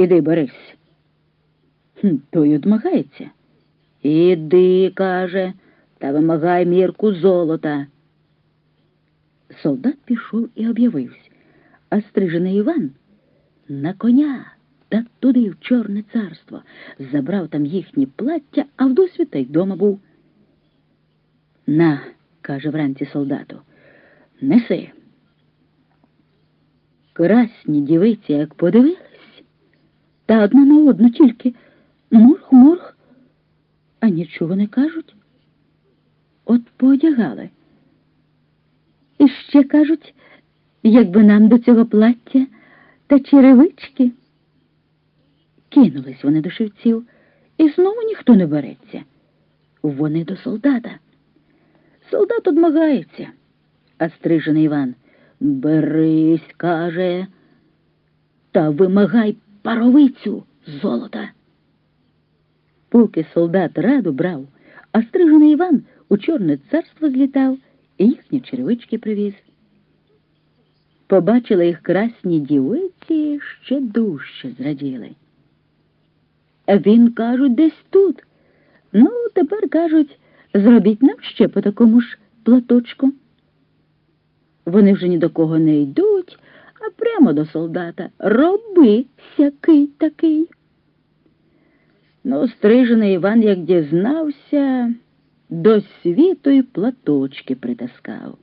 Іди берись. Той одмагається. Іди, каже, та вимагай мірку золота. Солдат пішов і об'явився, а стрижений Іван на коня та туди в Чорне царство. Забрав там їхні плаття, а вдосвіта й дома був. На, каже вранці солдату, неси. Красні дівиці, як подивились, та одна на одну тільки мурх-мурх, а нічого не кажуть. От поодягали. І ще кажуть, якби нам до цього плаття та черевички. Кинулись вони до шивців, і знову ніхто не береться. Вони до солдата. Солдат одмагається, а стрижений Іван: берись, каже, та вимагай паровицю золота. Поки солдат раду брав, а стрижений Іван у Чорне царство злітав і їхні черевички привіз. Побачили їх красні дівиці, ще дужче зраділи. А він, кажуть, десь тут. Ну, тепер, кажуть, зробіть нам ще по такому ж платочку. Вони вже ні до кого не йдуть, а прямо до солдата: роби сякий такий. Ну, стрижений Іван, як дізнався, до світу й платочки притаскав.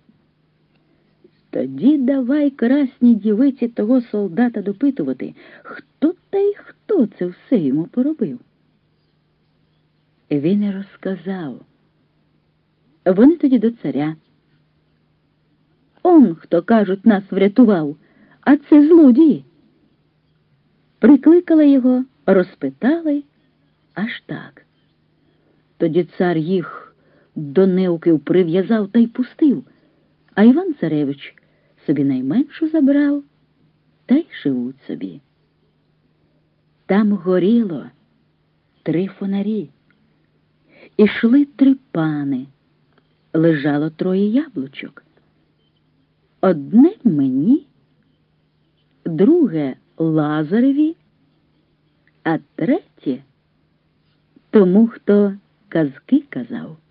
Тоді давай красні дівиці того солдата допитувати, хто та й хто це все йому поробив. Він і розказав. Вони тоді до царя. Он, хто, кажуть, нас врятував, а це злодії. Прикликали його, розпитали, аж так. Тоді цар їх до неуків прив'язав та й пустив, а Іван-царевич собі найменшу забрав, та й живуть собі. Там горіло 3 фонарі. Ішли 3 пани, лежало 3 яблучок. Одне мені, друге Лазареві, а третє тому, хто казки казав.